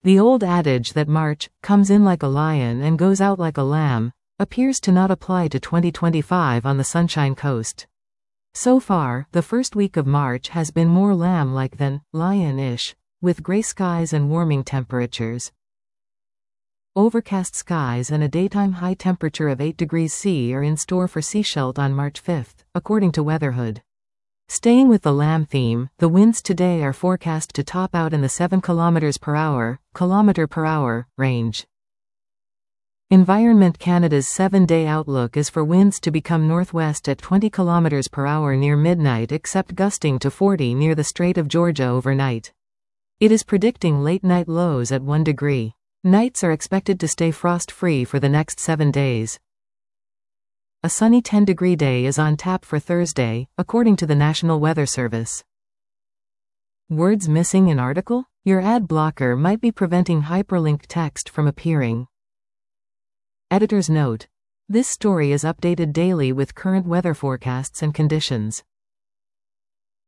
The old adage that March comes in like a lion and goes out like a lamb appears to not apply to 2025 on the Sunshine Coast. So far, the first week of March has been more lamb-like than lion-ish, with gray skies and warming temperatures. Overcast skies and a daytime high temperature of 8 degrees C are in store for Sechelt on March 5, according to Weatherhood. Staying with the lamb theme, the winds today are forecast to top out in the 7 km per hour range. Environment Canada's 7-day outlook is for winds to become northwest at 20 km per hour near midnight, except gusting to 40 near the Strait of Georgia overnight. It is predicting late-night lows at 1 degree. Nights are expected to stay frost-free for the next 7 days. A sunny 10-degree day is on tap for Thursday, according to the National Weather Service. Words missing in article? Your ad blocker might be preventing hyperlinked text from appearing. Editor's note: this story is updated daily with current weather forecasts and conditions.